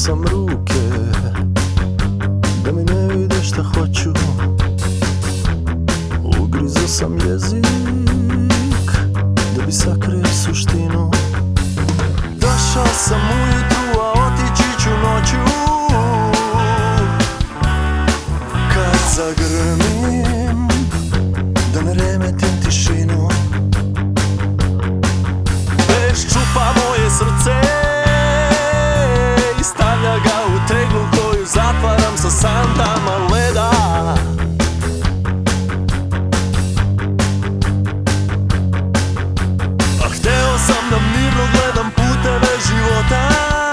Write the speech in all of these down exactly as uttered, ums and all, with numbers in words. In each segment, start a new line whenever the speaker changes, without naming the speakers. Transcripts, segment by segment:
sam ruke da mi ne vide šta hoću. Ugrizo sam jezik da bi sakrio suštinu. Došao sam ujutru, a otići ću noću. Kad zagrmim, da ne remetim tišinu. Veš čupa moje srce i stavlja ga u teglu koju zatvaram sa santama leda. A hteo sam da mirno gledam puteve života,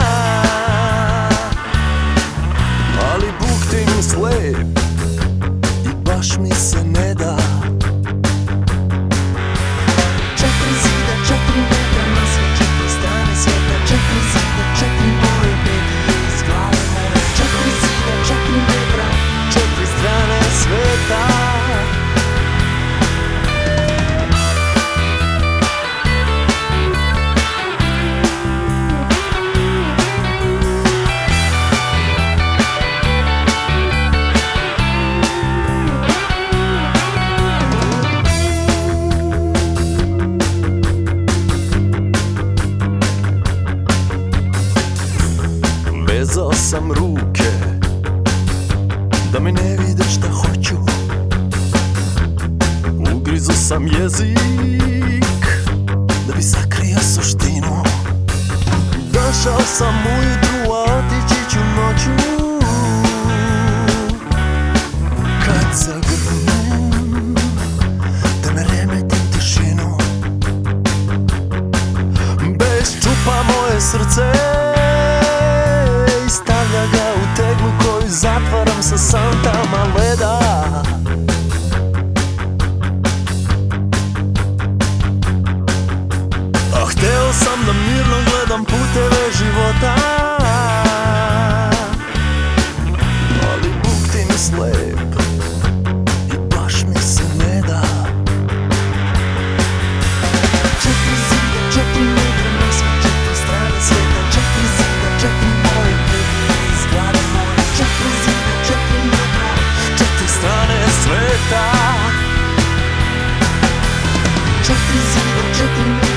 ali buktim slep i baš mi se ne da.
Četiri zida, četiri metra na sve četiri strane svijeta. Četiri zida, četiri moje peti iz glave moje. Četiri zida, četiri metra,
Četiri strane sveta. Vezao sam ruke da mi ne vide šta hoću. Ugrizo sam jezik da bi sakrio suštinu. Došao sam ujutru, a otići ću noću. Kad zagrmim, da ne remetim tišinu. Bes čupa moje srce i stavlja ga u teglu koju zatvaram sa santama leda. A hteo sam da mirno gledam puteve života, ali buktim slep i baš mi se ne da.
četiri zida, četiri metra na sve četiri strane svijeta. Četiri zida, četiri moje peti iz glave moje. Četiri zida, četiri metra,
Četiri strane sveta.
četiri zida, četiri metra.